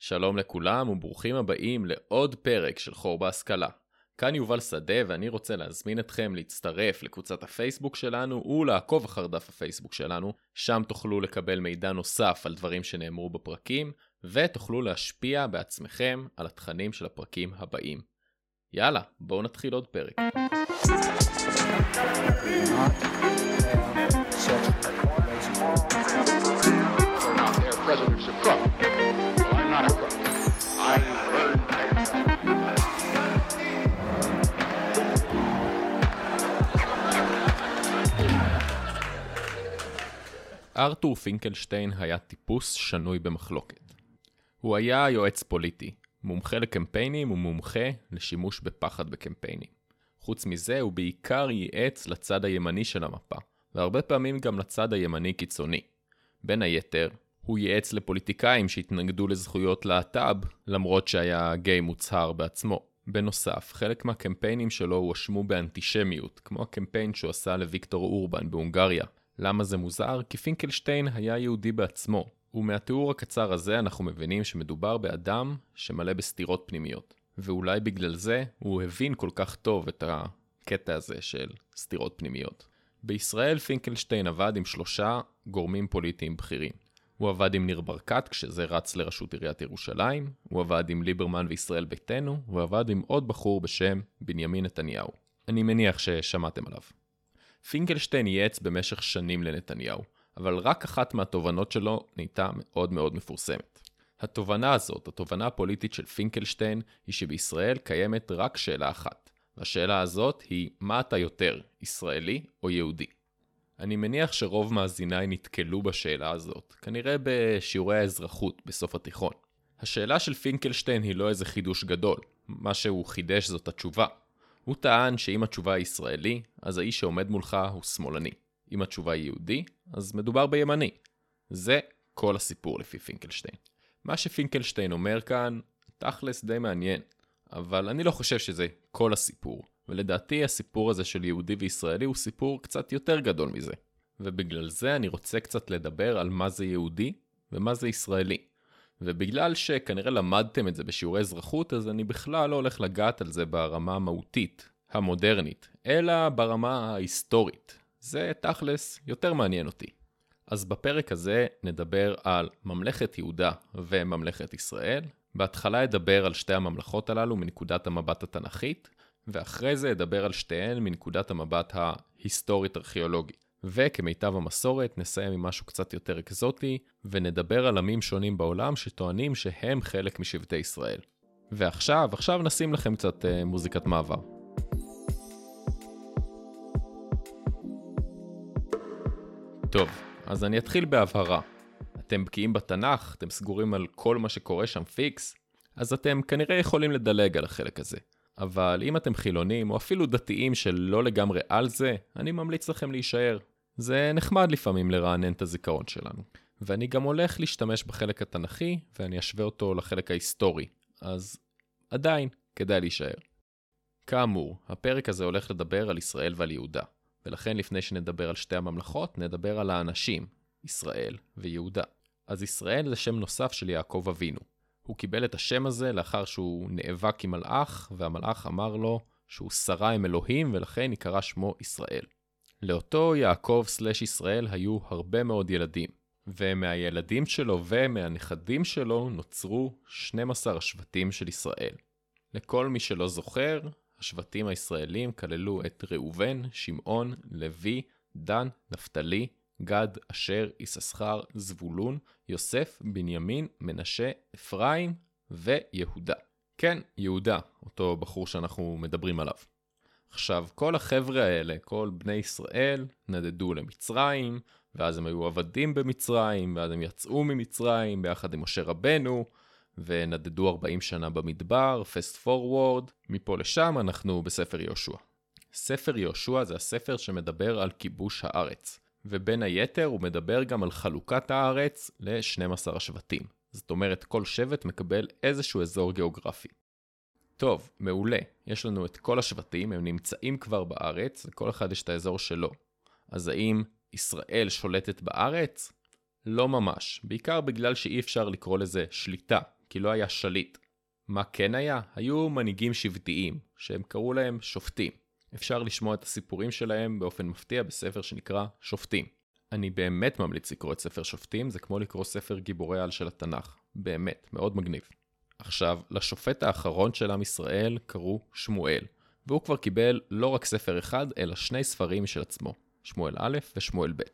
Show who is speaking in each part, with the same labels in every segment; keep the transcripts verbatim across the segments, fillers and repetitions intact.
Speaker 1: שלום לכולם וברוכים הבאים לעוד פרק של חור בהשכלה. כאן יובל שדה ואני רוצה להזמין אתכם להצטרף לקבוצת הפייסבוק שלנו ולעקוב אחר דף הפייסבוק שלנו. שם תוכלו לקבל מידע נוסף על דברים שנאמרו בפרקים ותוכלו להשפיע בעצמכם על התכנים של הפרקים הבאים. יאללה, בואו נתחיל עוד פרק. ארתור פינקלשטיין היה טיפוס שנוי במחלוקת. הוא היה יועץ פוליטי, מומחה לקמפיינים ומומחה לשימוש בפחד בקמפיינים. חוץ מזה הוא בעיקר ייעץ לצד הימני של המפה, והרבה פעמים גם לצד הימני קיצוני. בין היתר, הוא ייעץ לפוליטיקאים שהתנגדו לזכויות להט"ב, למרות שהיה גיי מוצהר בעצמו. בנוסף, חלק מהקמפיינים שלו הואשמו באנטישמיות, כמו הקמפיין שהוא עשה לוויקטור אורבן בהונגריה. למה זה מוזר? כי פינקלשטיין היה יהודי בעצמו, ומהתיאור הקצר הזה אנחנו מבינים שמדובר באדם שמלא בסתירות פנימיות. ואולי בגלל זה הוא הבין כל כך טוב את הקטע הזה של סתירות פנימיות. בישראל פינקלשטיין עבד עם שלושה גורמים פוליטיים בכירים. הוא עבד עם ניר ברקת כשזה רץ לראשות עיריית ירושלים, הוא עבד עם ליברמן וישראל ביתנו, הוא עבד עם עוד בחור בשם בנימין נתניהו. אני מניח ששמעתם עליו. פינקלשטיין ייעץ במשך שנים לנתניהו, אבל רק אחת מהתובנות שלו נהייתה מאוד מאוד מפורסמת. התובנה הזאת, התובנה הפוליטית של פינקלשטיין, היא שבישראל קיימת רק שאלה אחת. והשאלה הזאת היא, מה אתה יותר, ישראלי או יהודי? אני מניח שרוב מאזיניי נתקלו בשאלה הזאת, כנראה בשיעורי האזרחות בסוף התיכון. השאלה של פינקלשטיין היא לא איזה חידוש גדול, מה שהוא חידש זאת התשובה. הוא טען שאם התשובה היא ישראלי, אז האיש שעומד מולך הוא שמאלני. אם התשובה היא יהודי, אז מדובר בימני. זה כל הסיפור לפי פינקלשטיין. מה שפינקלשטיין אומר כאן, תכלס די מעניין, אבל אני לא חושב שזה כל הסיפור. ולדעתי הסיפור הזה של יהודי וישראלי הוא סיפור קצת יותר גדול מזה. ובגלל זה אני רוצה קצת לדבר על מה זה יהודי ומה זה ישראלי. ובגלל שכנראה למדתם את זה בשיעורי אזרחות, אז אני בכלל לא הולך לגעת על זה ברמה המהותית, המודרנית, אלא ברמה ההיסטורית. זה תכלס יותר מעניין אותי. אז בפרק הזה נדבר על ממלכת יהודה וממלכת ישראל. בהתחלה אדבר על שתי הממלכות הללו מנקודת המבט התנ"כית, ואחרי זה אדבר על שתיהן מנקודת המבט ההיסטורית-ארכיאולוגית. וכמיטב המסורת נסיים עם משהו קצת יותר אקזוטי, ונדבר על עמים שונים בעולם שטוענים שהם חלק משבטי ישראל. ועכשיו, עכשיו נשים לכם קצת אה, מוזיקת מעבר. טוב, אז אני אתחיל בהבהרה. אתם בקיאים בתנ"ך, אתם סגורים על כל מה שקורה שם פיקס, אז אתם כנראה יכולים לדלג על החלק הזה. אבל אם אתם חילונים או אפילו דתיים שלא לגמרי על זה, אני ממליץ לכם להישאר. זה נחמד לפעמים לרענן את הזיכרון שלנו. ואני גם הולך להשתמש בחלק התנ"כי, ואני אשווה אותו לחלק ההיסטורי. אז עדיין כדאי להישאר. כאמור, הפרק הזה הולך לדבר על ישראל ועל יהודה. ולכן לפני שנדבר על שתי הממלכות, נדבר על האנשים, ישראל ויהודה. אז ישראל זה שם נוסף של יעקב אבינו. הוא קיבל את השם הזה לאחר שהוא נאבק עם מלאך, והמלאך אמר לו שהוא שרה עם אלוהים, ולכן יקרא שמו ישראל. לאותו יעקב סלש ישראל היו הרבה מאוד ילדים, ומהילדים שלו ומהנכדים שלו נוצרו שנים עשר השבטים של ישראל. לכל מי שלא זוכר, השבטים הישראלים כללו את ראובן, שמעון, לוי, דן, נפתלי, גד, אשר, יששכר, זבולון, יוסף, בנימין, מנשה, אפרים ויהודה. כן, יהודה, אותו בחור שאנחנו מדברים עליו. עכשיו, כל החבר'ה האלה, כל בני ישראל, נדדו למצרים, ואז הם היו עבדים במצרים, ואז הם יצאו ממצרים ביחד עם משה רבנו, ונדדו ארבעים שנה במדבר, fast forward, מפה לשם אנחנו בספר יהושע. ספר יהושע זה הספר שמדבר על כיבוש הארץ. ובין היתר הוא מדבר גם על חלוקת הארץ ל-שנים עשר השבטים. זאת אומרת, כל שבט מקבל איזשהו אזור גיאוגרפי. טוב, מעולה. יש לנו את כל השבטים, הם נמצאים כבר בארץ, וכל אחד יש את האזור שלו. אז האם ישראל שולטת בארץ? לא ממש. בעיקר בגלל שאי אפשר לקרוא לזה שליטה, כי לא היה שליט. מה כן היה? היו מנהיגים שבטיים, שהם קראו להם שופטים. אפשר לשמוע את הסיפורים שלהם באופן מפתיע בספר שנקרא שופטים. אני באמת ממליץ לקרוא את ספר שופטים, זה כמו לקרוא ספר גיבורי על של התנ"ך. באמת, מאוד מגניב. עכשיו, לשופט האחרון של עם ישראל קראו שמואל, והוא כבר קיבל לא רק ספר אחד, אלא שני ספרים של עצמו, שמואל א' ושמואל ב'.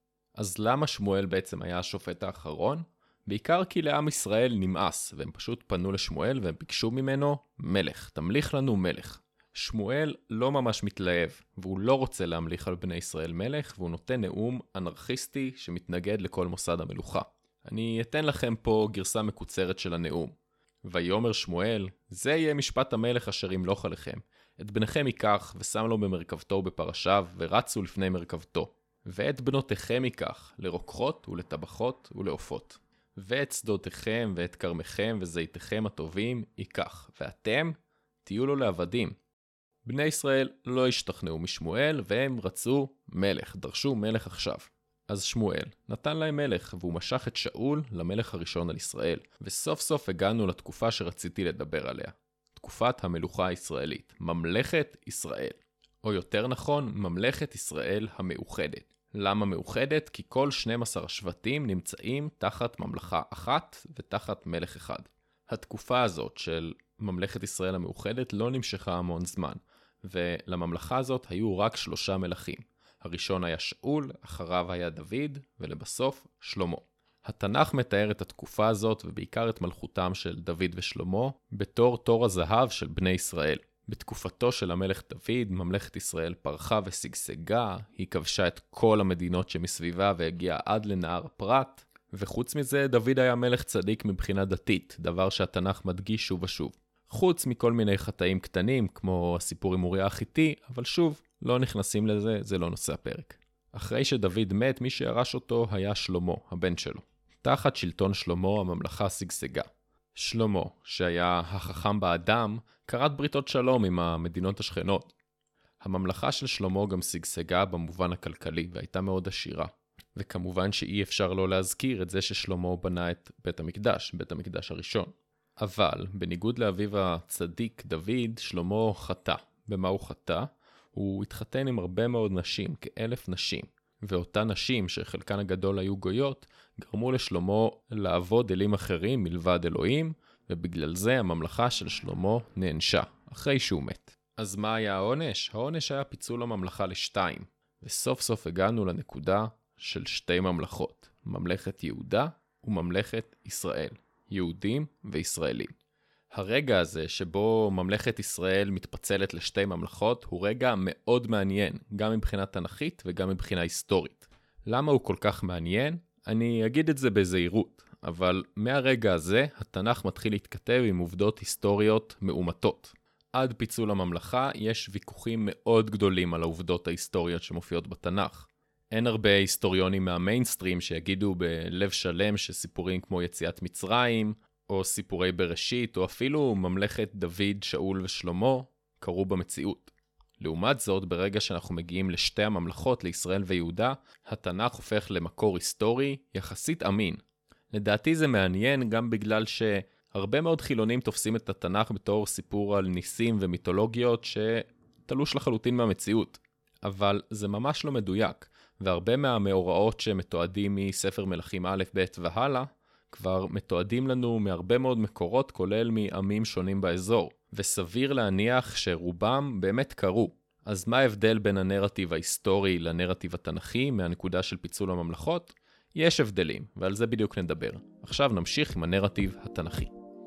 Speaker 1: אז למה שמואל בעצם היה השופט האחרון? בעיקר כי לעם ישראל נמאס, והם פשוט פנו לשמואל והם ביקשו ממנו מלך, תמליך לנו מלך. שמואל לא ממש מתלהב, והוא לא רוצה להמליך על בני ישראל מלך, והוא נותן נאום אנרכיסטי שמתנגד לכל מוסד המלוכה. אני אתן לכם פה גרסה מקוצרת של הנאום. ויאמר שמואל, זה יהיה משפט המלך אשר ימלוך עליכם. את בניכם ייקח ושם לו במרכבתו ובפרשיו, ורצו לפני מרכבתו. ואת בנותיכם ייקח, לרוקחות ולטבחות ולעופות. ואת שדותיכם ואת כרמכם וזיתיכם הטובים ייקח, ואתם תהיו לו לעבדים. בני ישראל לא השתכנעו משמואל, והם רצו מלך, דרשו מלך עכשיו. אז שמואל נתן להם מלך, והוא משך את שאול למלך הראשון על ישראל. וסוף סוף הגענו לתקופה שרציתי לדבר עליה. תקופת המלוכה הישראלית, ממלכת ישראל. או יותר נכון, ממלכת ישראל המאוחדת. למה מאוחדת? כי כל שנים עשר השבטים נמצאים תחת ממלכה אחת ותחת מלך אחד. התקופה הזאת של ממלכת ישראל המאוחדת לא נמשכה המון זמן, ולממלכה הזאת היו רק שלושה מלכים. הראשון היה שאול, אחריו היה דוד, ולבסוף שלמה. התנ"ך מתאר את התקופה הזאת, ובעיקר את מלכותם של דוד ושלמה, בתור תור הזהב של בני ישראל. בתקופתו של המלך דוד, ממלכת ישראל פרחה ושגשגה, היא כבשה את כל המדינות שמסביבה והגיעה עד לנהר פרת, וחוץ מזה דוד היה מלך צדיק מבחינה דתית, דבר שהתנ"ך מדגיש שוב ושוב. חוץ מכל מיני חטאים קטנים, כמו הסיפור עם אוריה החיתי, אבל שוב, לא נכנסים לזה, זה לא נושא הפרק. אחרי שדוד מת, מי שירש אותו היה שלמה, הבן שלו. תחת שלטון שלמה הממלכה שגשגה. שלמה, שהיה החכם באדם, כרת בריתות שלום עם המדינות השכנות. הממלכה של שלמה גם שגשגה במובן הכלכלי, והייתה מאוד עשירה. וכמובן שאי אפשר לא להזכיר את זה ששלמה בנה את בית המקדש, בית המקדש הראשון. אבל, בניגוד לאביו הצדיק דוד, שלמה חטא. במה הוא חטא? הוא התחתן עם הרבה מאוד נשים, כאלף נשים. ואותן נשים, שחלקן הגדול היו גויות, גרמו לשלמה לעבוד אלים אחרים מלבד אלוהים, ובגלל זה הממלכה של שלמה נענשה, אחרי שהוא מת. אז מה היה העונש? העונש היה פיצול הממלכה לשתיים, וסוף סוף הגענו לנקודה של שתי ממלכות, ממלכת יהודה וממלכת ישראל, יהודים וישראלים. הרגע הזה שבו ממלכת ישראל מתפצלת לשתי ממלכות הוא רגע מאוד מעניין, גם מבחינה תנכית וגם מבחינה היסטורית. למה הוא כל כך מעניין? אני אגיד את זה בזהירות, אבל מהרגע הזה התנ"ך מתחיל להתכתב עם עובדות היסטוריות מאומתות. עד פיצול הממלכה יש ויכוחים מאוד גדולים על העובדות ההיסטוריות שמופיעות בתנ"ך. אין הרבה היסטוריונים מהמיינסטרים שיגידו בלב שלם שסיפורים כמו יציאת מצרים, או סיפורי בראשית, או אפילו ממלכת דוד, שאול ושלמה, קרו במציאות. לעומת זאת, ברגע שאנחנו מגיעים לשתי הממלכות, לישראל ויהודה, התנ"ך הופך למקור היסטורי יחסית אמין. לדעתי זה מעניין גם בגלל שהרבה מאוד חילונים תופסים את התנ"ך בתור סיפור על ניסים ומיתולוגיות שתלוש לחלוטין מהמציאות. אבל זה ממש לא מדויק, והרבה מהמאורעות שמתועדים מספר מלכים א' ב' והלאה, כבר מתועדים לנו מהרבה מאוד מקורות, כולל מעמים שונים באזור, וסביר להניח שרובם באמת קרו. אז מה ההבדל בין הנרטיב ההיסטורי לנרטיב התנ"כי מהנקודה של פיצול הממלכות? יש הבדלים, ועל זה בדיוק נדבר. עכשיו נמשיך עם הנרטיב התנ"כי.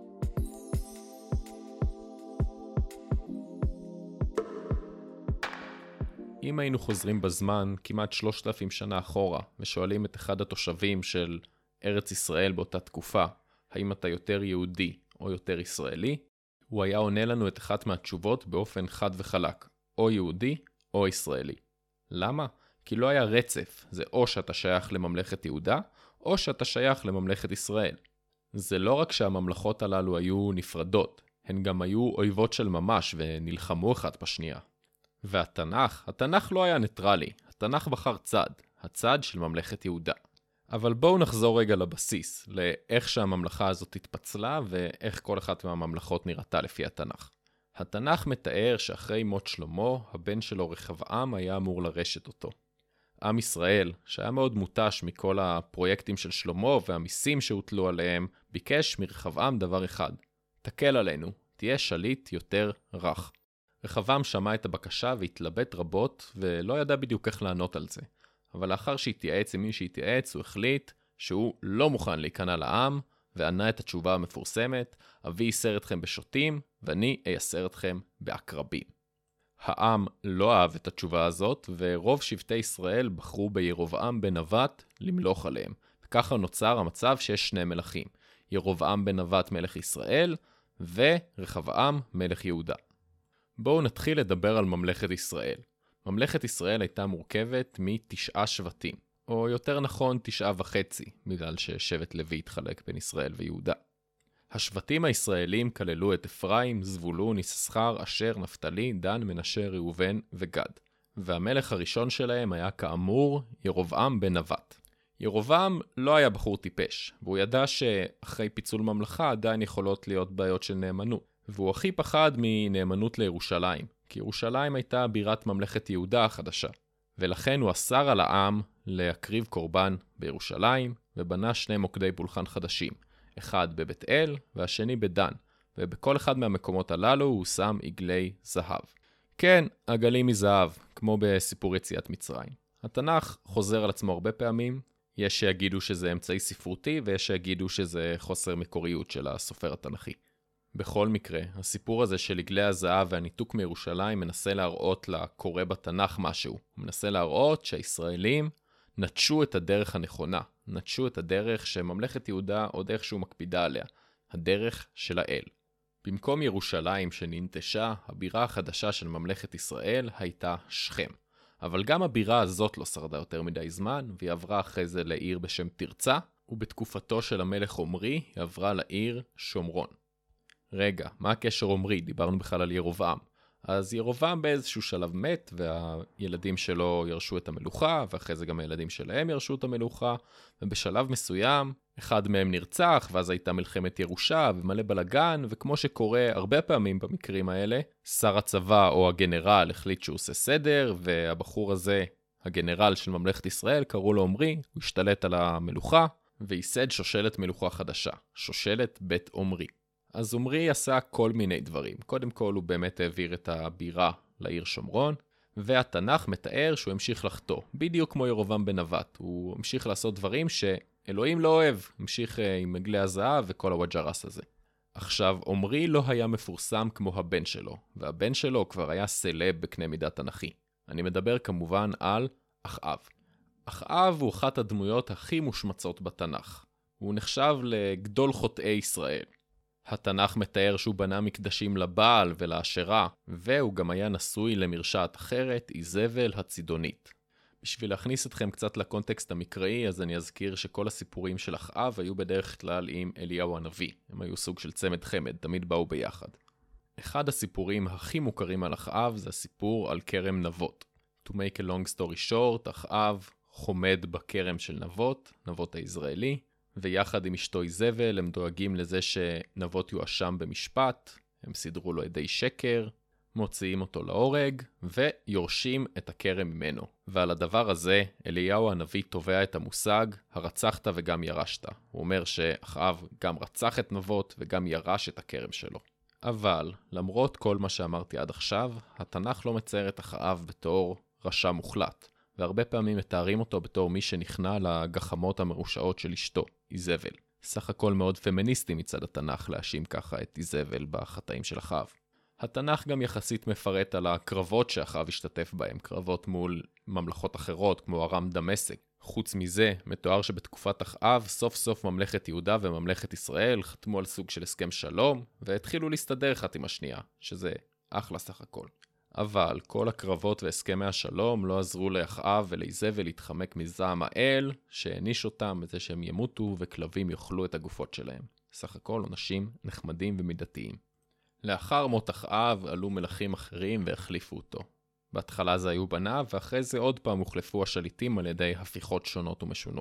Speaker 1: אם היינו חוזרים בזמן כמעט שלושת אלפים שנה אחורה, ושואלים את אחד התושבים של ארץ ישראל באותה תקופה, האם אתה יותר יהודי או יותר ישראלי, הוא היה עונה לנו את אחת מהתשובות באופן חד וחלק, או יהודי או ישראלי. למה? כי לא היה רצף, זה או שאתה שייך לממלכת יהודה, או שאתה שייך לממלכת ישראל. זה לא רק שהממלכות הללו היו נפרדות, הן גם היו אויבות של ממש ונלחמו אחת בשנייה. והתנ"ך, התנ"ך לא היה ניטרלי, התנ"ך בחר צד, הצד של ממלכת יהודה. אבל בואו נחזור רגע לבסיס, לאיך שהממלכה הזאת התפצלה ואיך כל אחת מהממלכות נראתה לפי התנ"ך. התנ"ך מתאר שאחרי מות שלמה, הבן שלו רחבעם היה אמור לרשת אותו. עם ישראל, שהיה מאוד מותש מכל הפרויקטים של שלמה והמיסים שהוטלו עליהם, ביקש מרחבעם דבר אחד: תקל עלינו, תהיה שליט יותר רך. רחבעם שמע את הבקשה והתלבט רבות ולא ידע בדיוק איך לענות על זה. אבל לאחר שהתייעץ עם מי שהתייעץ, הוא החליט שהוא לא מוכן להיכנע לעם, וענה את התשובה המפורסמת: אבי ייסר אתכם בשוטים, ואני אייסר אתכם בעקרבים. העם לא אהב את התשובה הזאת, ורוב שבטי ישראל בחרו בירובעם בן נבט למלוך עליהם. וככה נוצר המצב שיש שני מלכים: ירובעם בן נבט מלך ישראל, ורחבעם מלך יהודה. בואו נתחיל לדבר על ממלכת ישראל. ממלכת ישראל הייתה מורכבת מתשעה שבטים, או יותר נכון תשעה וחצי, בגלל ששבט לוי התחלק בין ישראל ויהודה. השבטים הישראלים כללו את אפרים, זבולון, יששכר, אשר, נפתלי, דן, מנשה, ראובן וגד. והמלך הראשון שלהם היה כאמור ירובעם בן נבט. ירובעם לא היה בחור טיפש, והוא ידע שאחרי פיצול ממלכה עדיין יכולות להיות בעיות של נאמנות. והוא הכי פחד מנאמנות לירושלים, כי ירושלים הייתה בירת ממלכת יהודה החדשה. ולכן הוא אסר על העם להקריב קורבן בירושלים, ובנה שני מוקדי פולחן חדשים, אחד בבית אל והשני בדן, ובכל אחד מהמקומות הללו הוא שם עגלי זהב. כן, עגלים מזהב, כמו בסיפור יציאת מצרים. התנ"ך חוזר על עצמו הרבה פעמים, יש שיגידו שזה אמצעי ספרותי, ויש שיגידו שזה חוסר מקוריות של הסופר התנ"כי. בכל מקרה, הסיפור הזה של עגלי הזהב והניתוק מירושלים מנסה להראות לקורא בתנ"ך משהו. הוא מנסה להראות שהישראלים נטשו את הדרך הנכונה, נטשו את הדרך שממלכת יהודה עוד איכשהו מקפידה עליה, הדרך של האל. במקום ירושלים שננטשה, הבירה החדשה של ממלכת ישראל הייתה שכם. אבל גם הבירה הזאת לא שרדה יותר מדי זמן, והיא עברה אחרי זה לעיר בשם תרצה, ובתקופתו של המלך עומרי היא עברה לעיר שומרון. רגע, מה הקשר עומרי? דיברנו בכלל על ירובעם. אז ירובעם באיזשהו שלב מת, והילדים שלו ירשו את המלוכה, ואחרי זה גם הילדים שלהם ירשו את המלוכה, ובשלב מסוים, אחד מהם נרצח, ואז הייתה מלחמת ירושה, ומלא בלגן, וכמו שקורה הרבה פעמים במקרים האלה, שר הצבא או הגנרל החליט שהוא עושה סדר, והבחור הזה, הגנרל של ממלכת ישראל, קראו לו עומרי, הוא השתלט על המלוכה, וייסד שושלת מלוכה חדשה, שושלת בית עומרי. אז עומרי עשה כל מיני דברים. קודם כל הוא באמת העביר את הבירה לעיר שומרון, והתנ"ך מתאר שהוא המשיך לחטוא, בדיוק כמו ירובעם בן נבט. הוא המשיך לעשות דברים שאלוהים לא אוהב, המשיך עם עגלי הזהב וכל הווג'רס הזה. עכשיו, עומרי לא היה מפורסם כמו הבן שלו, והבן שלו כבר היה סלב בקנה מידה תנ"כי. אני מדבר כמובן על אחאב. אחאב הוא אחת הדמויות הכי מושמצות בתנ"ך. הוא נחשב לגדול חוטאי ישראל. התנ"ך מתאר שהוא בנה מקדשים לבעל ולאשרה, והוא גם היה נשוי למרשעת אחרת, איזבל הצידונית. בשביל להכניס אתכם קצת לקונטקסט המקראי, אז אני אזכיר שכל הסיפורים של אחאב היו בדרך כלל עם אליהו הנביא. הם היו סוג של צמד חמד, תמיד באו ביחד. אחד הסיפורים הכי מוכרים על אחאב זה הסיפור על כרם נבות. To make a long story short, אחאב חומד בכרם של נבות, נבות הישראלי, ויחד עם אשתו איזבל הם דואגים לזה שנבות יואשם במשפט, הם סידרו לו עדי שקר, מוציאים אותו להורג, ויורשים את הכרם ממנו. ועל הדבר הזה, אליהו הנביא תובע את המושג, הרצחת וגם ירשת. הוא אומר שאחאב גם רצח את נבות וגם ירש את הכרם שלו. אבל, למרות כל מה שאמרתי עד עכשיו, התנ"ך לא מצייר את אחאב בתור רשע מוחלט. והרבה פעמים מתארים אותו בתור מי שנכנע לגחמות המרושעות של אשתו, איזבל. סך הכל מאוד פמיניסטי מצד התנ"ך להאשים ככה את איזבל בחטאים של אחאב. התנ"ך גם יחסית מפרט על הקרבות שאחאב השתתף בהם, קרבות מול ממלכות אחרות כמו ארם דמשק. חוץ מזה, מתואר שבתקופת אחאב סוף סוף ממלכת יהודה וממלכת ישראל חתמו על סוג של הסכם שלום, והתחילו להסתדר אחת עם השנייה, שזה אחלה סך הכל. אבל כל הקרבות והסכמי השלום לא עזרו לאחאב ולאיזבל להתחמק מזעם האל, שהעניש אותם בזה שהם ימותו וכלבים יאכלו את הגופות שלהם. סך הכל אנשים נחמדים ומידתיים. לאחר מות אחאב עלו מלכים אחרים והחליפו אותו. בהתחלה זה היו בניו, ואחרי זה עוד פעם הוחלפו השליטים על ידי הפיכות שונות ומשונות.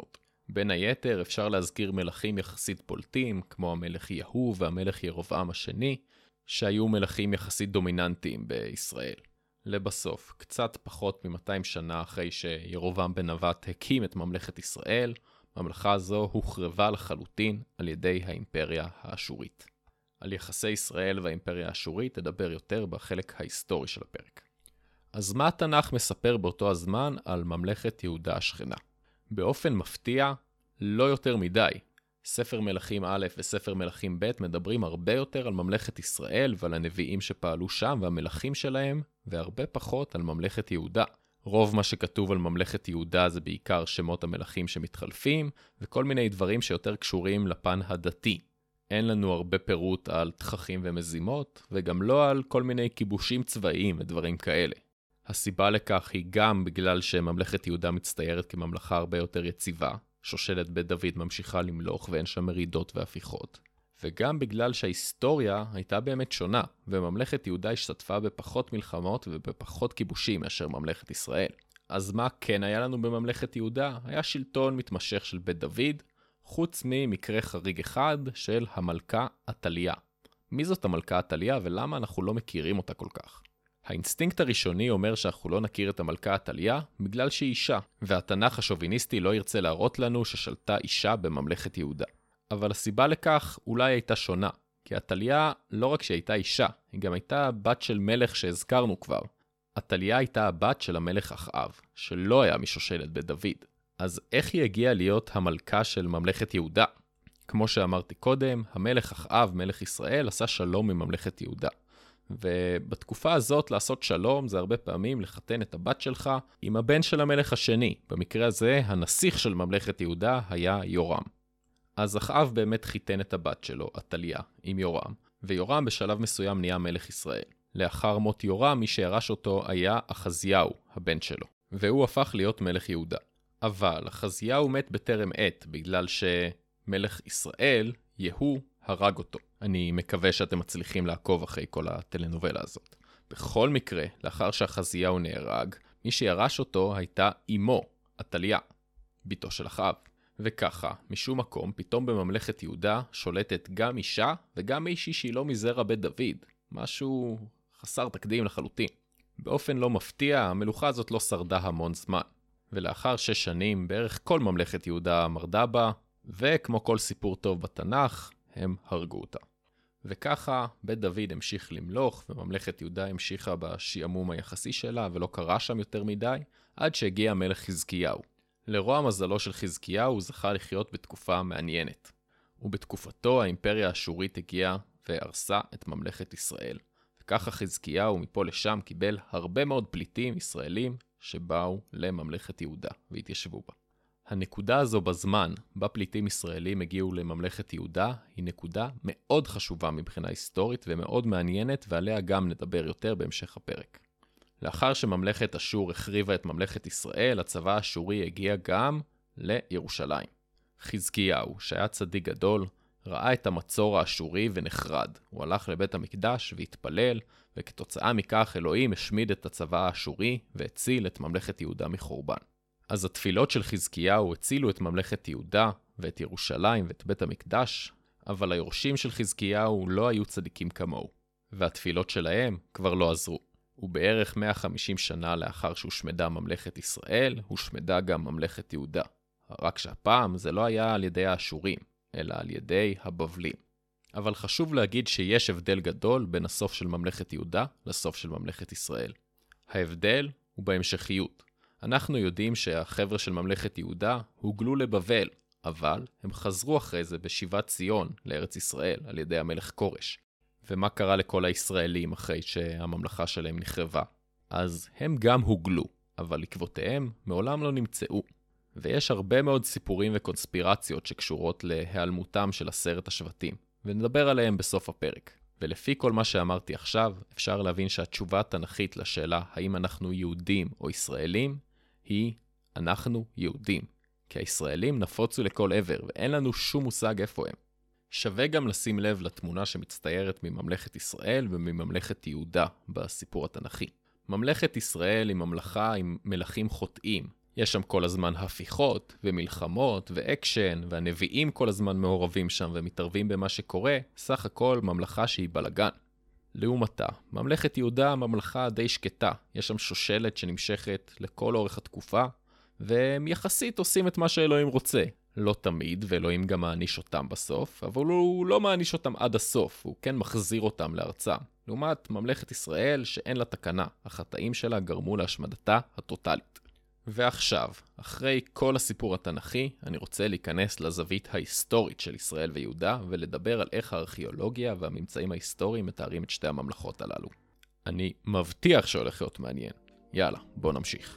Speaker 1: בין היתר אפשר להזכיר מלכים יחסית בולטים, כמו המלך יהוא והמלך ירובעם השני, שהיו מלכים יחסית דומיננטיים בישראל. לבסוף, קצת פחות מ-מאתיים שנה אחרי שירובעם בן נבט הקים את ממלכת ישראל, ממלכה זו הוחרבה לחלוטין על ידי האימפריה האשורית. על יחסי ישראל והאימפריה האשורית תדבר יותר בחלק ההיסטורי של הפרק. אז מה התנ"ך מספר באותו הזמן על ממלכת יהודה השכנה? באופן מפתיע, לא יותר מדי. ספר מלכים א' וספר מלכים ב' מדברים הרבה יותר על ממלכת ישראל ועל הנביאים שפעלו שם והמלכים שלהם, והרבה פחות על ממלכת יהודה. רוב מה שכתוב על ממלכת יהודה זה בעיקר שמות המלכים שמתחלפים, וכל מיני דברים שיותר קשורים לפן הדתי. אין לנו הרבה פירוט על תככים ומזימות, וגם לא על כל מיני כיבושים צבאיים ודברים כאלה. הסיבה לכך היא גם בגלל שממלכת יהודה מצטיירת כממלכה הרבה יותר יציבה, שושלת בית דוד ממשיכה למלוך ואין שם מרידות והפיכות, וגם בגלל שההיסטוריה הייתה באמת שונה, וממלכת יהודה השתתפה בפחות מלחמות ובפחות כיבושים מאשר ממלכת ישראל. אז מה כן היה לנו בממלכת יהודה? היה שלטון מתמשך של בית דוד, חוץ ממקרה חריג אחד של המלכה עתליה. מי זאת המלכה עתליה ולמה אנחנו לא מכירים אותה כל כך? האינסטינקט הראשוני אומר שאנחנו לא נכיר את המלכה עתליה בגלל שהיא אישה, והתנ"ך השוביניסטי לא ירצה להראות לנו ששלטה אישה בממלכת יהודה. אבל הסיבה לכך אולי הייתה שונה, כי עתליה לא רק שהייתה אישה, היא גם הייתה בת של מלך שהזכרנו כבר. עתליה הייתה הבת של המלך אחאב, שלא היה משושלת בית דוד. אז איך היא הגיעה להיות המלכה של ממלכת יהודה? כמו שאמרתי קודם, המלך אחאב, מלך ישראל, עשה שלום מממלכת יהודה. ובתקופה הזאת לעשות שלום זה הרבה פעמים לחתן את הבת שלך עם הבן של המלך השני. במקרה הזה הנסיך של ממלכת יהודה היה יורם. אז אחאב באמת חיתן את הבת שלו, עתליה, עם יורם, ויורם בשלב מסוים נהיה מלך ישראל. לאחר מות יורם מי שירש אותו היה אחזיהו, הבן שלו, והוא הפך להיות מלך יהודה. אבל אחזיהו מת בטרם עת בגלל שמלך ישראל, יהוא, הרג אותו. אני מקווה שאתם מצליחים לעקוב אחרי כל הטלנובלה הזאת. בכל מקרה, לאחר שאחזיהו נהרג, מי שירש אותו הייתה אמו, עתליה, ביתו של אחאב. וככה, משום מקום, פתאום בממלכת יהודה שולטת גם אישה וגם מישהי שהיא לא מזרע בית דוד. משהו חסר תקדים לחלוטין. באופן לא מפתיע, המלוכה הזאת לא שרדה המון זמן. ולאחר שש שנים, בערך כל ממלכת יהודה מרדה בה, וכמו כל סיפור טוב בתנ"ך, הם הרגו אותה. וככה בית דוד המשיך למלוך, וממלכת יהודה המשיכה בשעמום היחסי שלה, ולא קרה שם יותר מדי, עד שהגיע המלך חזקיהו. לרוע מזלו של חזקיהו הוא זכה לחיות בתקופה מעניינת. ובתקופתו האימפריה האשורית הגיעה והרסה את ממלכת ישראל. וככה חזקיהו מפה לשם קיבל הרבה מאוד פליטים ישראלים שבאו לממלכת יהודה והתיישבו בה. הנקודה הזו בזמן בה פליטים ישראלים הגיעו לממלכת יהודה היא נקודה מאוד חשובה מבחינה היסטורית ומאוד מעניינת, ועליה גם נדבר יותר בהמשך הפרק. לאחר שממלכת אשור החריבה את ממלכת ישראל, הצבא האשורי הגיע גם לירושלים. חזקיהו, שהיה צדיק גדול, ראה את המצור האשורי ונחרד. הוא הלך לבית המקדש והתפלל, וכתוצאה מכך אלוהים השמיד את הצבא האשורי והציל את ממלכת יהודה מחורבן. אז התפילות של חזקיהו הצילו את ממלכת יהודה ואת ירושלים ואת בית המקדש, אבל היורשים של חזקיהו לא היו צדיקים כמוהו, והתפילות שלהם כבר לא עזרו. ובערך מאה וחמישים שנה לאחר שהושמדה ממלכת ישראל, הושמדה גם ממלכת יהודה. רק שהפעם זה לא היה על ידי האשורים, אלא על ידי הבבלים. אבל חשוב להגיד שיש הבדל גדול בין הסוף של ממלכת יהודה לסוף של ממלכת ישראל. ההבדל הוא בהמשכיות. אנחנו יודעים שהחבר'ה של ממלכת יהודה הוגלו לבבל, אבל הם חזרו אחרי זה בשיבת ציון לארץ ישראל על ידי המלך קורש. ומה קרה לכל הישראלים אחרי שהממלכה שלהם נחרבה? אז הם גם הוגלו, אבל עקבותיהם מעולם לא נמצאו. ויש הרבה מאוד סיפורים וקונספירציות שקשורות להיעלמותם של עשרת השבטים, ונדבר עליהם בסוף הפרק. ולפי כל מה שאמרתי עכשיו, אפשר להבין שהתשובה התנ"כית לשאלה האם אנחנו יהודים או ישראלים, היא אנחנו יהודים. כי הישראלים נפוצו לכל עבר, ואין לנו שום מושג איפה הם. שווה גם לשים לב לתמונה שמצטיירת מממלכת ישראל ומממלכת יהודה בסיפור התנ"כי. ממלכת ישראל היא ממלכה עם מלכים חוטאים, יש שם כל הזמן הפיכות ומלחמות ואקשן, והנביאים כל הזמן מעורבים שם ומתערבים במה שקורה, סך הכל ממלכה שהיא בלגן. לעומתה, ממלכת יהודה ממלכה די שקטה, יש שם שושלת שנמשכת לכל אורך התקופה, והם יחסית עושים את מה שאלוהים רוצה. לא תמיד, ואלוהים גם מעניש אותם בסוף, אבל הוא לא מעניש אותם עד הסוף, הוא כן מחזיר אותם לארצם. לעומת ממלכת ישראל שאין לה תקנה, החטאים שלה גרמו להשמדתה הטוטלית. ועכשיו, אחרי כל הסיפור התנ"כי, אני רוצה להיכנס לזווית ההיסטורית של ישראל ויהודה, ולדבר על איך הארכיאולוגיה והממצאים ההיסטוריים מתארים את שתי הממלכות הללו. אני מבטיח שהולך להיות מעניין. יאללה, בוא נמשיך.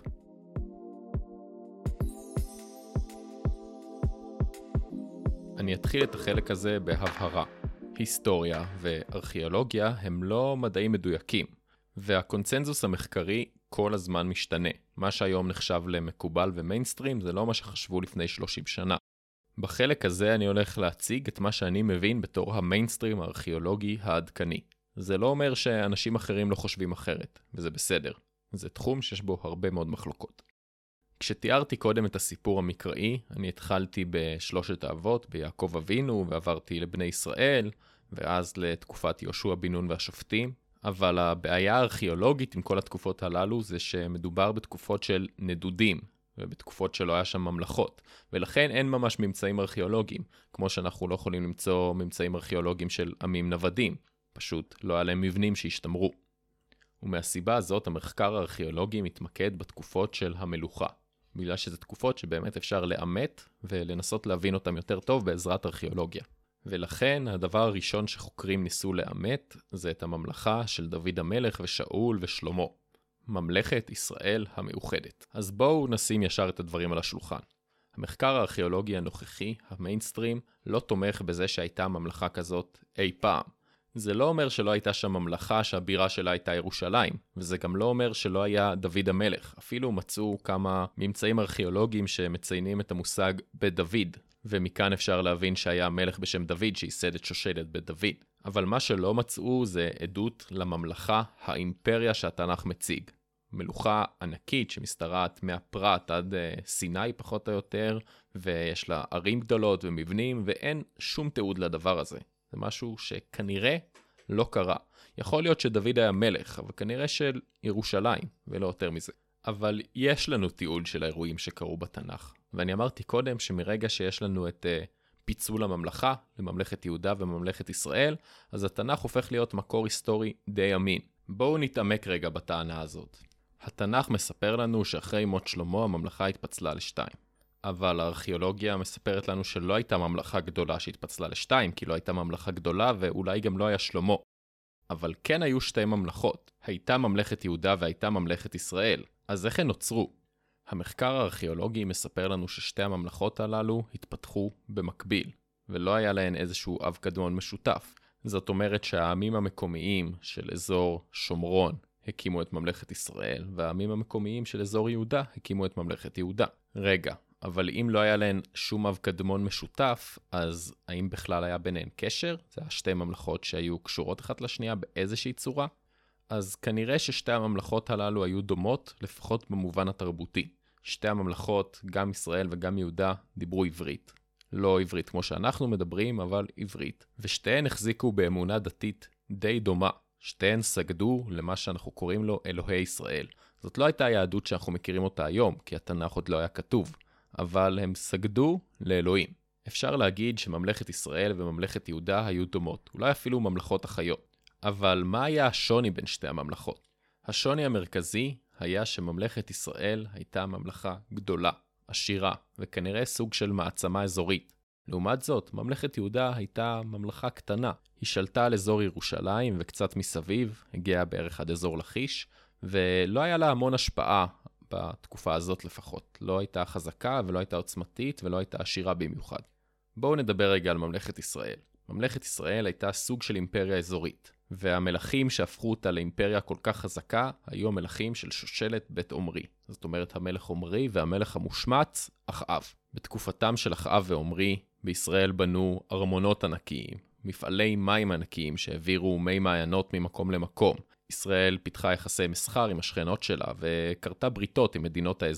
Speaker 1: אני אתחיל את החלק הזה בהבהרה. היסטוריה וארכיאולוגיה הם לא מדעים מדויקים, והקונצנזוס המחקרי כל הזמן משתנה. מה שהיום נחשב למקובל ומיינסטרים זה לא מה שחשבו לפני שלושים שנה. בחלק הזה אני הולך להציג את מה שאני מבין בתור המיינסטרים הארכיאולוגי העדכני. זה לא אומר שאנשים אחרים לא חושבים אחרת, וזה בסדר. זה תחום שיש בו הרבה מאוד מחלוקות. כשתיארתי קודם את הסיפור המקראי, אני התחלתי בשלושת האבות, ביעקב אבינו, ועברתי לבני ישראל, ואז לתקופת יהושע בן נון והשופטים. אבל הבעיה הארכיאולוגית עם כל התקופות הללו זה שמדובר בתקופות של נדודים, ובתקופות שלא היה שם ממלכות. ולכן אין ממש ממצאים ארכיאולוגיים, כמו שאנחנו לא יכולים למצוא ממצאים ארכיאולוגיים של עמים נוודים. פשוט לא היה להם מבנים שהשתמרו. ומהסיבה הזאת המחקר הארכיאולוגי מתמקד בתקופות של המלוכה. בגלל שזה תקופות שבאמת אפשר לאמת ולנסות להבין אותם יותר טוב בעזרת ארכיאולוגיה. ולכן הדבר הראשון שחוקרים ניסו לאמת זה את הממלכה של דוד המלך ושאול ושלמה. ממלכת ישראל המאוחדת. אז בואו נשים ישר את הדברים על השולחן. המחקר הארכיאולוגי הנוכחי, המיינסטרים, לא תומך בזה שהייתה ממלכה כזאת אי פעם. זה לא אומר שלא הייתה שם ממלכה שהבירה שלה הייתה ירושלים, וזה גם לא אומר שלא היה דוד המלך. אפילו מצאו כמה ממצאים ארכיאולוגיים שמציינים את המושג בדוד, ומכאן אפשר להבין שהיה מלך בשם דוד שייסד את שושלת בית דוד. אבל מה שלא מצאו זה עדות לממלכה, האימפריה שהתנ"ך מציג. מלוכה ענקית שמסתרעת מהפרת עד uh, סיני פחות או יותר, ויש לה ערים גדולות ומבנים, ואין שום תיעוד לדבר הזה. זה משהו שכנראה לא קרה. יכול להיות שדוד היה מלך, אבל כנראה של ירושלים, ולא יותר מזה. אבל יש לנו תיעוד של האירועים שקרו בתנ"ך. ואני אמרתי קודם שמרגע שיש לנו את uh, פיצול הממלכה לממלכת יהודה וממלכת ישראל, אז התנ"ך הופך להיות מקור היסטורי די אמין. בואו נתעמק רגע בטענה הזאת. התנ"ך מספר לנו שאחרי מות שלמה הממלכה התפצלה לשתיים. אבל הארכיאולוגיה מספרת לנו שלא הייתה ממלכה גדולה שהתפצלה לשתיים, כי לא הייתה ממלכה גדולה ואולי גם לא היה שלמה. אבל כן היו שתי ממלכות. הייתה ממלכת יהודה והייתה ממלכת ישראל. אז איך הן נוצרו? המחקר הארכיאולוגי מספר לנו ששתי הממלכות הללו התפתחו במקביל, ולא היה להן איזשהו אב קדמון משותף. זאת אומרת שהעמים המקומיים של אזור שומרון הקימו את ממלכת ישראל, והעמים המקומיים של אזור יהודה הקימו את ממלכת יהודה. רגע, אבל אם לא היה להן שום אב קדמון משותף, אז האם בכלל היה ביניהן קשר? זה היה שתי ממלכות שהיו קשורות אחת לשנייה באיזושהי צורה? אז כנראה ששתי הממלכות הללו היו דומות, לפחות במובן התרבותי. שתי הממלכות, גם ישראל וגם יהודה, דיברו עברית. לא עברית כמו שאנחנו מדברים, אבל עברית. ושתיהן החזיקו באמונה דתית די דומה. שתיהן סגדו למה שאנחנו קוראים לו אלוהי ישראל. זאת לא הייתה היהדות שאנחנו מכירים אותה היום, כי התנ"ך עוד לא היה כתוב. אבל הם סגדו לאלוהים. אפשר להגיד שממלכת ישראל וממלכת יהודה היו דומות. אולי אפילו ממלכות אחיות. אבל מה היה השוני בין שתי הממלכות? השוני המרכזי היה שממלכת ישראל הייתה ממלכה גדולה, עשירה, וכנראה סוג של מעצמה אזורית. לעומת זאת, ממלכת יהודה הייתה ממלכה קטנה. היא שלטה על אזור ירושלים וקצת מסביב, הגיעה בערך עד אזור לכיש, ולא היה לה המון השפעה בתקופה הזאת לפחות. לא הייתה חזקה ולא הייתה עוצמתית ולא הייתה עשירה במיוחד. בואו נדבר רגע על ממלכת ישראל. ממלכת ישראל הייתה סוג של אימפריה אזורית. והמלכים שהפכו אותה לאימפריה כל כך חזקה, היו המלכים של שושלת בית עומרי. זאת אומרת, המלך עומרי והמלך המושמץ, אחאב. בתקופתם של אחאב ועומרי, בישראל בנו ארמונות ענקיים, מפעלי מים ענקיים שהעבירו מי מעיינות ממקום למקום. ישראל פיתחה יחסי מסחר עם השכנות שלה, וקרתה בריתות עם מדינות האזור.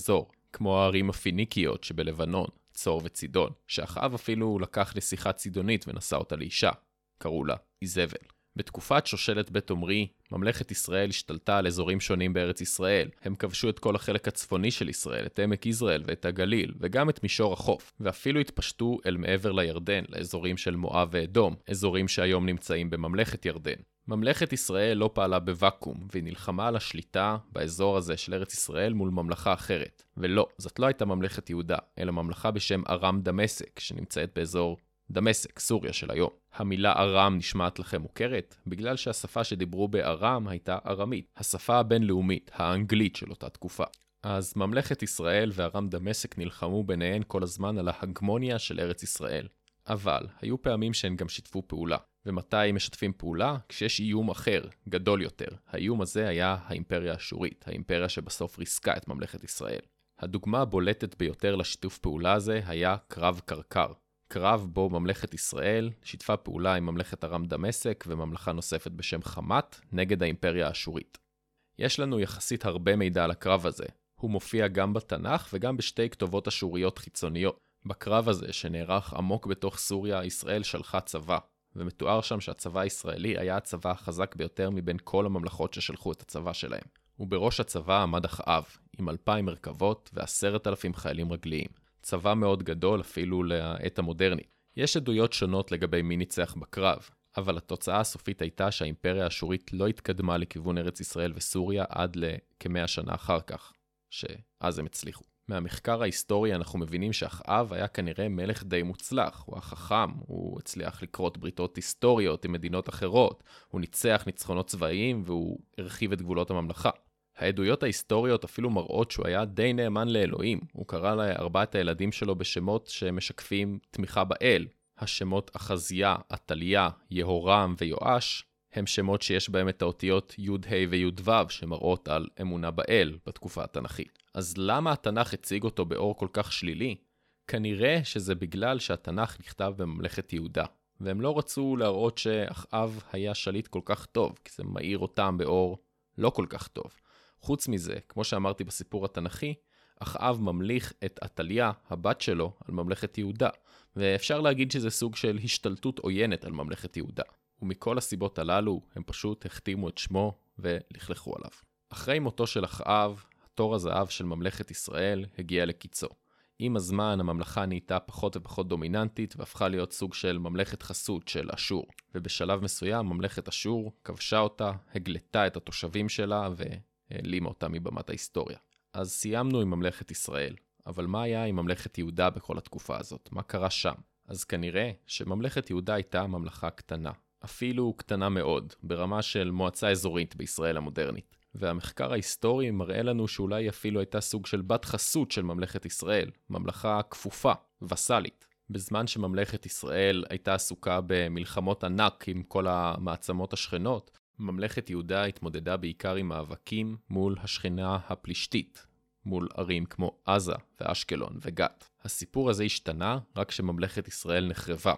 Speaker 1: כמו הערים הפיניקיות שבלבנון, צור וצידון, שאחאב אפילו לקח לשיחה צידונית ונשא אותה לאישה. קראו לה איזבל. בתקופת שושלת בית עומרי, ממלכת ישראל השתלטה על אזורים שונים בארץ ישראל. הם כבשו את כל החלק הצפוני של ישראל, את עמק יזרעאל ואת הגליל, וגם את מישור החוף, ואפילו התפשטו אל מעבר לירדן, לאזורים של מואב ואדום, אזורים שהיום נמצאים בממלכת ירדן. ממלכת ישראל לא פעלה בוואקום, והיא נלחמה על השליטה באזור הזה של ארץ ישראל מול ממלכה אחרת. ולא, זאת לא הייתה ממלכת יהודה, אלא ממלכה בשם ארם דמשק, שנמצאת באזור דמשק, סוריה של היום. המילה ארם נשמעת לכם מוכרת, בגלל שהשפה שדיברו בארם הייתה ארמית, השפה הבינלאומית, האנגלית של אותה תקופה. אז ממלכת ישראל וארם דמשק נלחמו ביניהן כל הזמן על ההגמוניה של ארץ ישראל. אבל היו פעמים שהן גם שיתפו פעולה. ומתי משתפים פעולה? כשיש איום אחר, גדול יותר. האיום הזה היה האימפריה האשורית, האימפריה שבסוף ריסקה את ממלכת ישראל. הדוגמה הבולטת ביותר לשיתוף פעולה הזה היה קרב קרקר. קרב בו ממלכת ישראל שיתפה פעולה עם ממלכת ארם דמשק וממלכה נוספת בשם חמת נגד האימפריה האשורית. יש לנו יחסית הרבה מידע על הקרב הזה. הוא מופיע גם בתנ"ך וגם בשתי כתובות אשוריות חיצוניות. בקרב הזה שנערך עמוק בתוך סוריה, ישראל שלחה צבא, ומתואר שם שהצבא הישראלי היה הצבא החזק ביותר מבין כל הממלכות ששלחו את הצבא שלהם. ובראש הצבא עמד אחאב, עם אלפיים מרכבות ועשרת אלפים חיילים רגליים. צבא מאוד גדול אפילו לעת המודרנית. יש עדויות שונות לגבי מי ניצח בקרב, אבל התוצאה הסופית הייתה שהאימפריה האשורית לא התקדמה לכיוון ארץ ישראל וסוריה עד לכמאה שנה אחר כך, שאז הם הצליחו. מהמחקר ההיסטורי אנחנו מבינים שאחאב היה כנראה מלך די מוצלח, הוא החכם, הוא הצליח לקרות בריתות היסטוריות עם מדינות אחרות, הוא ניצח ניצחונות צבאיים והוא הרחיב את גבולות הממלכה. העדויות ההיסטוריות אפילו מראות שהוא היה די נאמן לאלוהים, הוא קרא לארבעת הילדים שלו בשמות שמשקפים תמיכה באל. השמות אחזיה, עתליה, יהורם ויואש הם שמות שיש בהם את האותיות י' ה' וי' ו' שמראות על אמונה באל בתקופה התנ"כית. אז למה התנ"ך הציג אותו באור כל כך שלילי? כנראה שזה בגלל שהתנ"ך נכתב בממלכת יהודה, והם לא רצו להראות שאחאב היה שליט כל כך טוב, כי זה מאיר אותם באור לא כל כך טוב. חוץ מזה, כמו שאמרתי בסיפור התנ"כי, אחאב ממליך את עתליה, הבת שלו, על ממלכת יהודה, ואפשר להגיד שזה סוג של השתלטות עוינת על ממלכת יהודה. ומכל הסיבות הללו, הם פשוט החתימו את שמו ולכלכו עליו. אחרי מותו של אחאב, תור הזהב של ממלכת ישראל הגיע לקיצו. עם הזמן הממלכה נהייתה פחות ופחות דומיננטית והפכה להיות סוג של ממלכת חסות של אשור. ובשלב מסוים ממלכת אשור כבשה אותה, הגלתה את התושבים שלה והעלימה אותה מבמת ההיסטוריה. אז סיימנו עם ממלכת ישראל, אבל מה היה עם ממלכת יהודה בכל התקופה הזאת? מה קרה שם? אז כנראה שממלכת יהודה הייתה ממלכה קטנה. אפילו קטנה מאוד, ברמה של מועצה אזורית בישראל המודרנית. והמחקר ההיסטורי מראה לנו שאולי אפילו הייתה סוג של בת חסות של ממלכת ישראל, ממלכה כפופה, וסלית. בזמן שממלכת ישראל הייתה עסוקה במלחמות ענק עם כל המעצמות השכנות, ממלכת יהודה התמודדה בעיקר עם מאבקים מול השכנה הפלישתית, מול ערים כמו עזה ואשקלון וגת. הסיפור הזה השתנה רק כשממלכת ישראל נחרבה,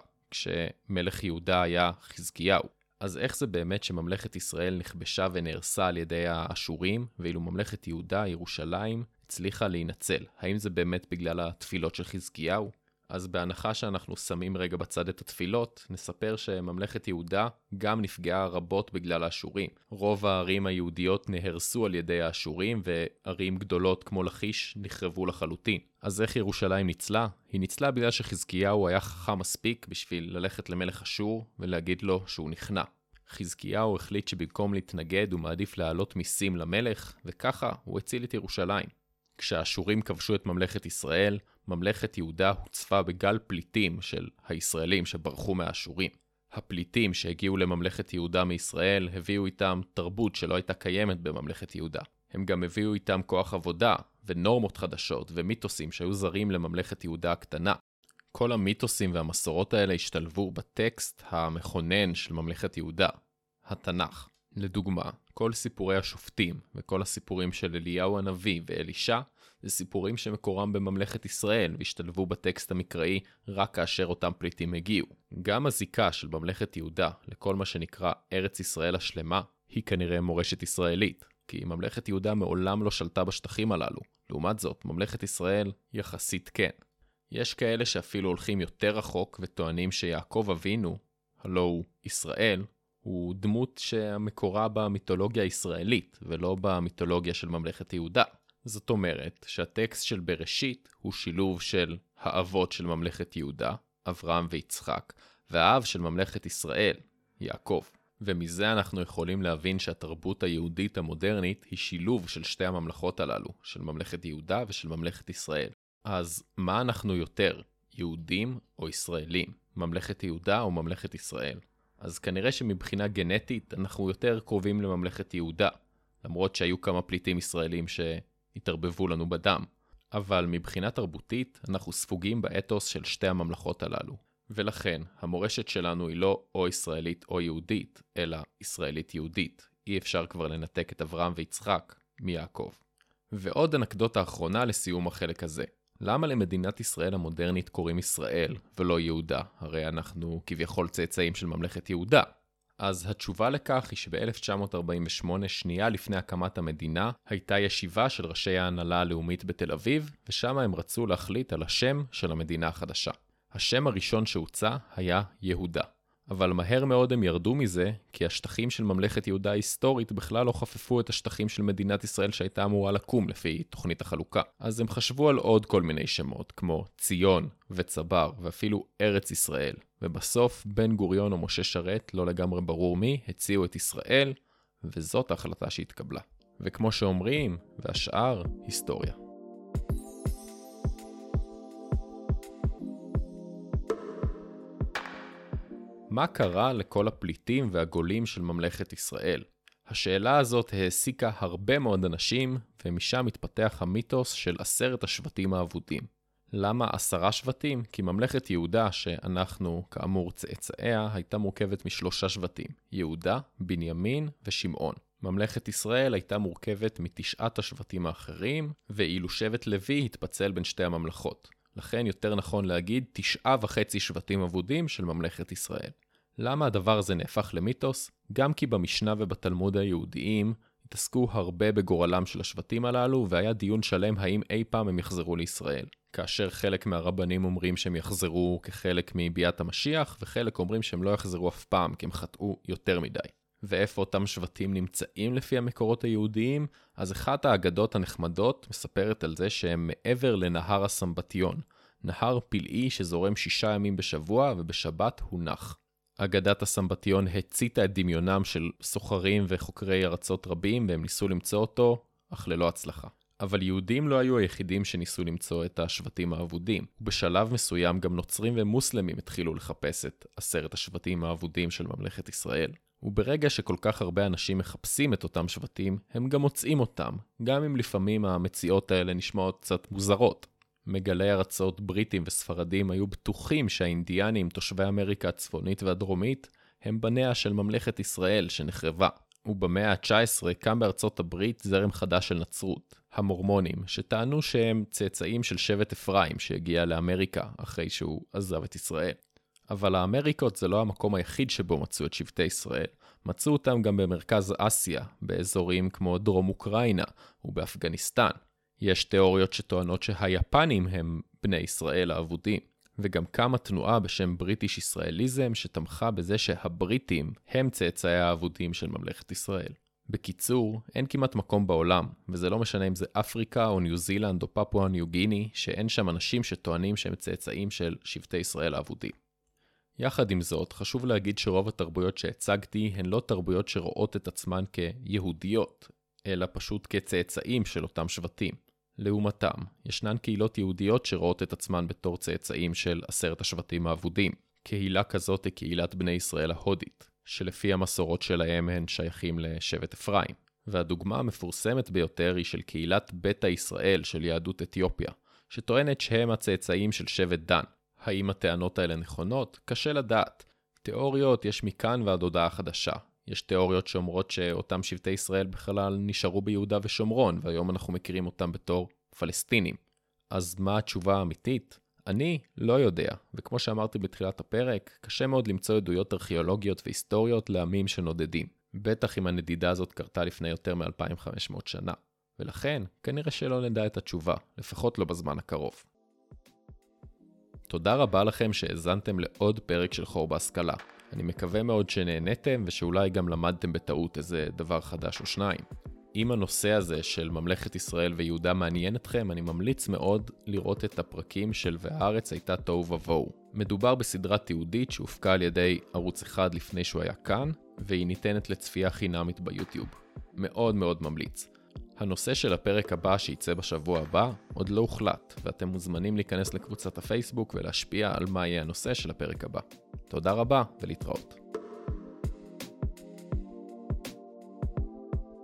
Speaker 1: כשמלך יהודה היה חזקיהו. אז איך זה באמת שממלכת ישראל נכבשה ונהרסה על ידי האשורים, ואילו ממלכת יהודה, ירושלים, הצליחה להינצל? האם זה באמת בגלל התפילות של חזקיהו? אז בהנחה שאנחנו שמים רגע בצד את התפילות, נספר שממלכת יהודה גם נפגעה רבות בגלל האשורים. רוב הערים היהודיות נהרסו על ידי האשורים, וערים גדולות כמו לכיש נחרבו לחלוטין. אז איך ירושלים ניצלה? היא ניצלה בגלל שחזקיהו היה חכם מספיק בשביל ללכת למלך אשור ולהגיד לו שהוא נכנע. חזקיהו החליט שבמקום להתנגד הוא מעדיף להעלות מיסים למלך, וככה הוא הציל את ירושלים. כשהאשורים כבשו את ממלכת ישראל, ממלכת יהודה הוצפה בגל פליטים של הישראלים שברחו מהאשורים. הפליטים שהגיעו לממלכת יהודה מישראל הביאו איתם תרבות שלא הייתה קיימת בממלכת יהודה. הם גם הביאו איתם כוח עבודה ונורמות חדשות ומיתוסים שהיו זרים לממלכת יהודה הקטנה. כל המיתוסים והמסורות האלה השתלבו בטקסט המכונן של ממלכת יהודה, התנ"ך. לדוגמה, כל סיפורי השופטים וכל הסיפורים של אליהו הנביא ואלישע זה סיפורים שמקורם בממלכת ישראל והשתלבו בטקסט המקראי רק כאשר אותם פליטים הגיעו. גם הזיקה של ממלכת יהודה לכל מה שנקרא ארץ ישראל השלמה היא כנראה מורשת ישראלית. כי ממלכת יהודה מעולם לא שלטה בשטחים הללו. לעומת זאת, ממלכת ישראל יחסית כן. יש כאלה שאפילו הולכים יותר רחוק וטוענים שיעקב אבינו, הלא הוא ישראל, הוא דמות שהמקורה במיתולוגיה הישראלית ולא במיתולוגיה של ממלכת יהודה. זאת אומרת שהטקסט של בראשית הוא שילוב של האבות של ממלכת יהודה, אברהם ויצחק, והאב של ממלכת ישראל, יעקב. ומזה אנחנו יכולים להבין שהתרבות היהודית המודרנית היא שילוב של שתי הממלכות הללו, של ממלכת יהודה ושל ממלכת ישראל. אז מה אנחנו יותר, יהודים או ישראלים? ממלכת יהודה או ממלכת ישראל? אז כנראה שמבחינה גנטית אנחנו יותר קרובים לממלכת יהודה, למרות שהיו כמה פליטים ישראלים שהתערבבו לנו בדם. אבל מבחינה תרבותית אנחנו ספוגים באתוס של שתי הממלכות הללו. ולכן המורשת שלנו היא לא או ישראלית או יהודית, אלא ישראלית יהודית. אי אפשר כבר לנתק את אברהם ויצחק מיעקב. ועוד אנקדוטה אחרונה לסיום החלק הזה. למה למדינת ישראל המודרנית קוראים ישראל ולא יהודה? הרי אנחנו כביכול צאצאים של ממלכת יהודה. אז התשובה לכך היא שב-אלף תשע מאות ארבעים ושמונה, שנייה לפני הקמת המדינה, הייתה ישיבה של ראשי ההנהלה הלאומית בתל אביב, ושם הם רצו להחליט על השם של המדינה החדשה. השם הראשון שהוצא היה יהודה. אבל מהר מאוד הם ירדו מזה, כי השטחים של ממלכת יהודה ההיסטורית בכלל לא חפפו את השטחים של מדינת ישראל שהייתה אמורה לקום לפי תוכנית החלוקה. אז הם חשבו על עוד כל מיני שמות, כמו ציון וצבר ואפילו ארץ ישראל. ובסוף בן גוריון או משה שרת, לא לגמרי ברור מי, הציעו את ישראל, וזאת ההחלטה שהתקבלה. וכמו שאומרים, והשאר, היסטוריה. מה קרה לכל הפליטים והגולים של ממלכת ישראל? השאלה הזאת העסיקה הרבה מאוד אנשים, ומשם התפתח המיתוס של עשרת השבטים האבודים. למה עשרה שבטים? כי ממלכת יהודה, שאנחנו כאמור צאצאיה, הייתה מורכבת משלושה שבטים, יהודה, בנימין ושמעון. ממלכת ישראל הייתה מורכבת מתשעת השבטים האחרים, ואילו שבט לוי התפצל בין שתי הממלכות. לכן יותר נכון להגיד תשעה וחצי שבטים אבודים של ממלכת ישראל. למה הדבר הזה נהפך למיתוס? גם כי במשנה ובתלמוד היהודיים התעסקו הרבה בגורלם של השבטים הללו, והיה דיון שלם האם אי פעם הם יחזרו לישראל. כאשר חלק מהרבנים אומרים שהם יחזרו כחלק מביאת המשיח, וחלק אומרים שהם לא יחזרו אף פעם, כי הם חטאו יותר מדי. ואיפה אותם שבטים נמצאים לפי המקורות היהודיים? אז אחת האגדות הנחמדות מספרת על זה שהם מעבר לנהר הסמבטיון, נהר פלאי שזורם שישה ימים בשבוע ובשבת הוא נח. אגדת הסמבטיון הציתה את דמיונם של סוחרים וחוקרי ארצות רבים, והם ניסו למצוא אותו, אך ללא הצלחה. אבל יהודים לא היו היחידים שניסו למצוא את השבטים האבודים. ובשלב מסוים גם נוצרים ומוסלמים התחילו לחפש את עשרת השבטים האבודים של ממלכת ישראל. וברגע שכל כך הרבה אנשים מחפשים את אותם שבטים, הם גם מוצאים אותם, גם אם לפעמים המציאות האלה נשמעות קצת מוזרות. מגלי ארצות בריטים וספרדים היו בטוחים שהאינדיאנים, תושבי אמריקה הצפונית והדרומית, הם בניה של ממלכת ישראל שנחרבה. ובמאה ה-תשע עשרה קם בארצות הברית זרם חדש של נצרות, המורמונים, שטענו שהם צאצאים של שבט אפרים שהגיע לאמריקה אחרי שהוא עזב את ישראל. אבל האמריקות זה לא המקום היחיד שבו מצאו את שבטי ישראל. מצאו אותם גם במרכז אסיה, באזורים כמו דרום אוקראינה ובאפגניסטן. יש תיאוריות שטוענות שהיפנים הם בני ישראל האבודים. וגם קמה תנועה בשם בריטיש ישראליזם שתמכה בזה שהבריטים הם צאצאי האבודים של ממלכת ישראל. בקיצור, אין כמעט מקום בעולם, וזה לא משנה אם זה אפריקה או ניו זילנד או פפואה ניו גיני, שאין שם אנשים שטוענים שהם צאצאים של שבטי ישראל האבודים. יחד עם זאת, חשוב להגיד שרוב התרבויות שהצגתי הן לא תרבויות שרואות את עצמן כיהודיות, אלא פשוט כצאצאים של אותם שבטים. לעומתם, ישנן קהילות יהודיות שרואות את עצמן בתור צאצאים של עשרת השבטים האבודים. קהילה כזאת היא קהילת בני ישראל ההודית, שלפי המסורות שלהם הן שייכים לשבט אפרים. והדוגמה המפורסמת ביותר היא של קהילת ביתא ישראל של יהדות אתיופיה, שטוענת שהם הצאצאים של שבט דן. האם הטענות האלה נכונות? קשה לדעת. תיאוריות יש מכאן ועד הודעה חדשה. יש תיאוריות שאומרות שאותם שבטי ישראל בכלל נשארו ביהודה ושומרון, והיום אנחנו מכירים אותם בתור פלסטינים. אז מה התשובה האמיתית? אני לא יודע, וכמו שאמרתי בתחילת הפרק, קשה מאוד למצוא עדויות ארכיאולוגיות והיסטוריות לעמים שנודדים. בטח אם הנדידה הזאת קרתה לפני יותר מ-אלפיים וחמש מאות שנה, ולכן כנראה שלא נדע את התשובה, לפחות לא בזמן הקרוב. תודה רבה לכם שהאזנתם לעוד פרק של חור בהשכלה. אני מקווה מאוד שנהנתם ושאולי גם למדתם בטעות איזה דבר חדש או שניים. אם הנושא הזה של ממלכת ישראל ויהודה מעניין אתכם, אני ממליץ מאוד לראות את הפרקים של והארץ הייתה תוהו ובוהו. מדובר בסדרה תיעודית שהופקה על ידי ערוץ אחד לפני שהוא היה כאן, והיא ניתנת לצפייה חינמית ביוטיוב. מאוד מאוד ממליץ. הנושא של הפרק הבא שייצא בשבוע הבא עוד לא הוחלט, ואתם מוזמנים להיכנס לקבוצת הפייסבוק ולהשפיע על מה יהיה הנושא של הפרק הבא. תודה רבה ולהתראות.